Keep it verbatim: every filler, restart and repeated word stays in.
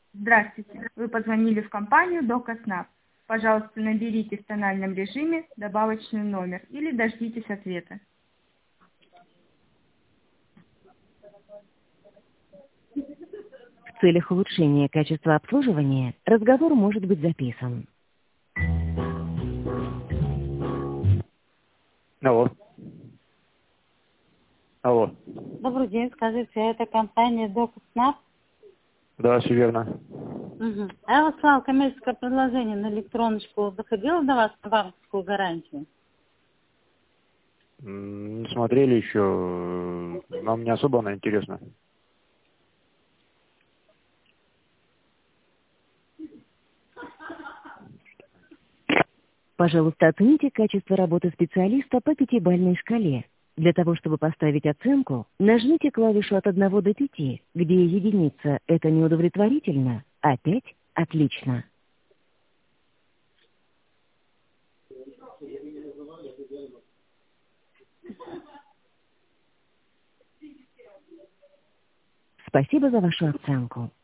Здравствуйте. Вы позвонили в компанию DocaSnap. Пожалуйста, наберите в тональном режиме добавочный номер или дождитесь ответа. В целях улучшения качества обслуживания разговор может быть записан. Алло. Алло. Добрый день, скажите, это компания DocaSnap? Да, все верно. Угу. А я выслала коммерческое предложение на электроночку. Доходило до вас товарную гарантию? М, Не смотрели еще. Нам не особо она интересна. Пожалуйста, оцените качество работы специалиста по пятибалльной шкале. Для того, чтобы поставить оценку, нажмите клавишу от одного до пяти, где единица – это неудовлетворительно, а пять – отлично. Спасибо за вашу оценку.